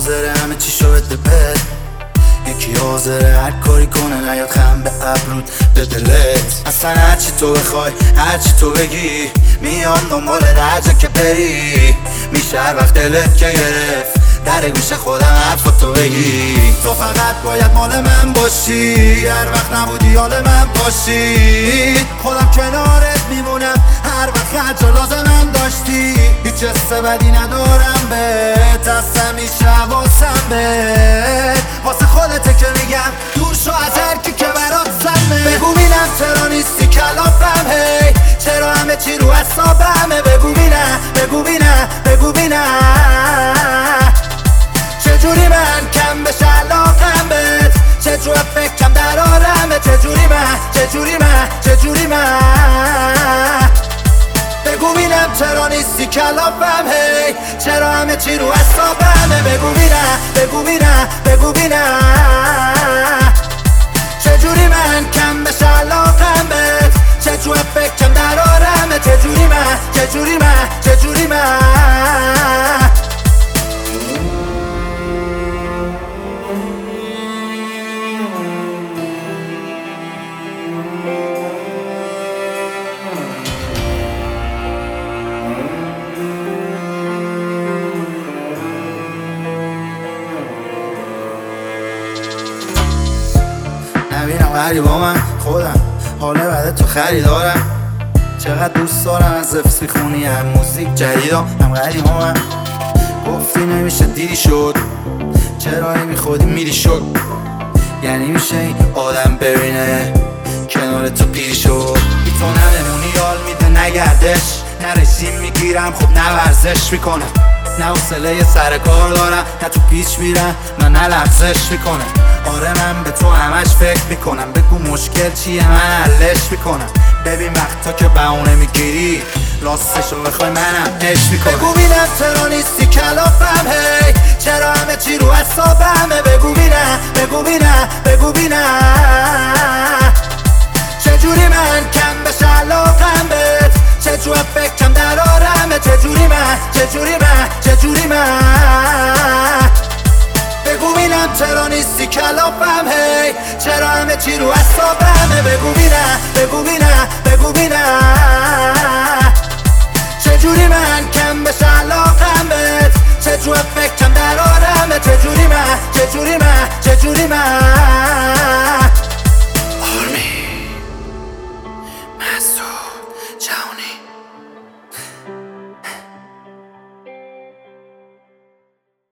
حاضره همه چی شو بده بد، یکی حاضره هر کاری کنه نیاد خم به ابرود به دلت. اصلا هرچی تو بخوای هرچی تو بگی میان دنبال هر جا که بری، میشه هر وقت دلت که گرفت در گوش خودم حرفاتو بگی. تو فقط باید مال من باشی، هر وقت نبودی حال من باشی، خودم کنارت میمونم هر وقت هر جا لازمم داشتی. هیچ حس بدی ندارم بهت، اصلا میشه حواسم بهت، واسه خودته که میگم دور شو از هر کی که برات سمه. بگو بینم چرا نیستی کلافم، هی چرا همه چی رو حسابمه. بگو بینم بگو بینم بگو بینم چجوری من کم بشه علاقم بهت، چجور فکرم در آرمه. چجوری من بگو بینم چرا نیستی کلافم، هی چرا همه چی رو حسابمه. بگو بینم چجوری من کم بشه علاقم بهت، چجور فکرم در آرمه. چجوری من نبینم غریب با من خودم، حال بعد تو خریدارم. چقدر دوست دارم از حفظ میخونی هم موزیک جدیدم هم غریب با من. گفتی نمیشه دیری شد، چرا نمیخودی میری شد، یعنی میشه این آدم ببینه کنار تو پیری شد. بی تو نمونی یال میده نگردش، نه رژیم میگیرم خب نه ورزش میکنم، نه حوصله سر کار دارم، نه تو پیچ میرم نه لغزش میکنم. آره من به تو همش فکر میکنم، بگو مشکل چیه من حلش میکنم. ببین وقتا که بهونه میگیری راستشو بخوای منم عشق میکنم. بگو بینم چرا نیستی کلافم، هی چرا همه چی رو حسابمه. بگو بینم چجوری من کم بشه علاقم بهت، چجور فکرم در آرمه. چجوری من بگو بینم چرا نیستی کلافم، هی چرا همه چی رو حسابمه. بگو بینم